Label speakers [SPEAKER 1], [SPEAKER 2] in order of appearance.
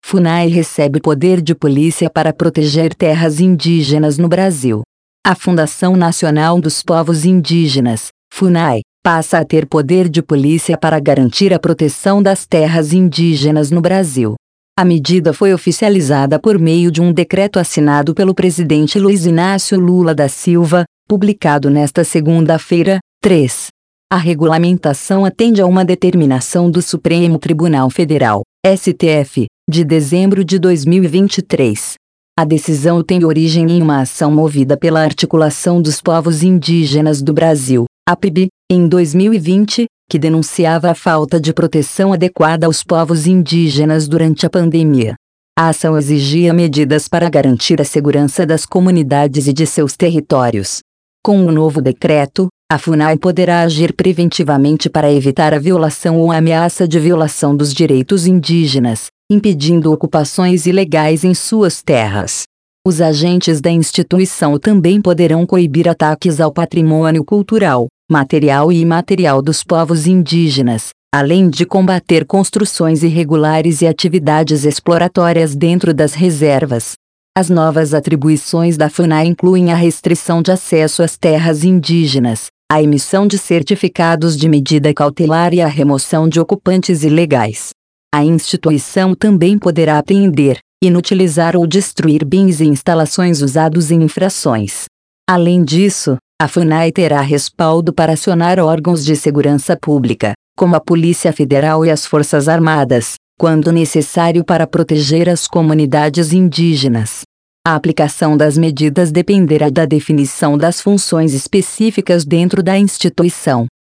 [SPEAKER 1] FUNAI recebe poder de polícia para proteger terras indígenas no Brasil. A Fundação Nacional dos Povos Indígenas, FUNAI, passa a ter poder de polícia para garantir a proteção das terras indígenas no Brasil. A medida foi oficializada por meio de um decreto assinado pelo presidente Luiz Inácio Lula da Silva, publicado nesta segunda-feira, 3. A regulamentação atende a uma determinação do Supremo Tribunal Federal, STF, de dezembro de 2023. A decisão tem origem em uma ação movida pela Articulação dos Povos Indígenas do Brasil, APIB, em 2020, que denunciava a falta de proteção adequada aos povos indígenas durante a pandemia. A ação exigia medidas para garantir a segurança das comunidades e de seus territórios. Com o novo decreto, a FUNAI poderá agir preventivamente para evitar a violação ou a ameaça de violação dos direitos indígenas, impedindo ocupações ilegais em suas terras. Os agentes da instituição também poderão coibir ataques ao patrimônio cultural, material e imaterial dos povos indígenas, além de combater construções irregulares e atividades exploratórias dentro das reservas. As novas atribuições da FUNAI incluem a restrição de acesso às terras indígenas, a emissão de certificados de medida cautelar e a remoção de ocupantes ilegais. A instituição também poderá apreender, inutilizar ou destruir bens e instalações usados em infrações. Além disso, a FUNAI terá respaldo para acionar órgãos de segurança pública, como a Polícia Federal e as Forças Armadas, quando necessário para proteger as comunidades indígenas. A aplicação das medidas dependerá da definição das funções específicas dentro da instituição.